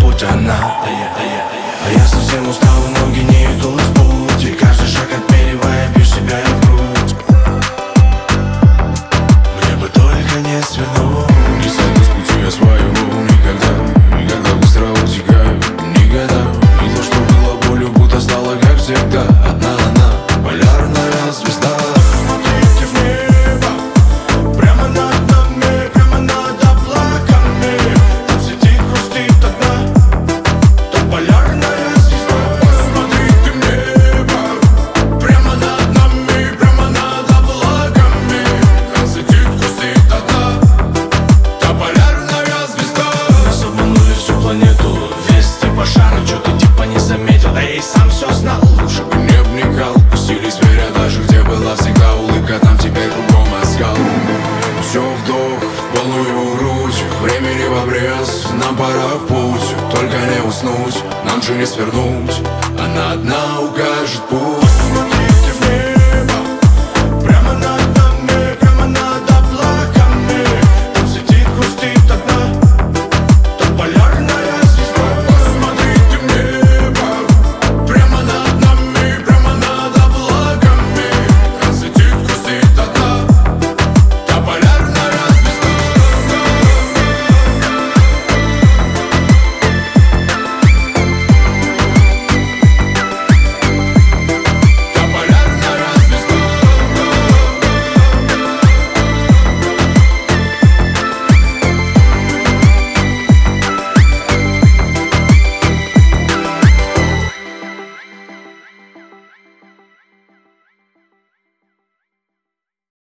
путь она. А я совсем устал, ноги не идут в путь, и каждый шаг отмеривая, бью себя в грудь. Мне бы только не свернуть, не сойду с пути я своего никогда. И когда быстро утекаю, никогда. И то, что было болью, будто стало как всегда. Одна она, полярная звезда. смотрите в небо, прямо над нами, прямо над облаками. Там сидит, грустит одна, та полярная звезда. Смотрите в небо, Прямо над нами, прямо над облаками. там сидит, грустит одна, Та полярная звезда. Нас обманули всю планету, весь типа шара, чё ты типа не заметил, да я и сам все знал. лучше бы не вникал. Пустили зверя даже где была всегда улыбка, там теперь кругом оскал. Все вдох, в полную грудь, времени в обрез. Нам пора в путь, только не уснуть, нам же не свернуть. Она одна укажет путь.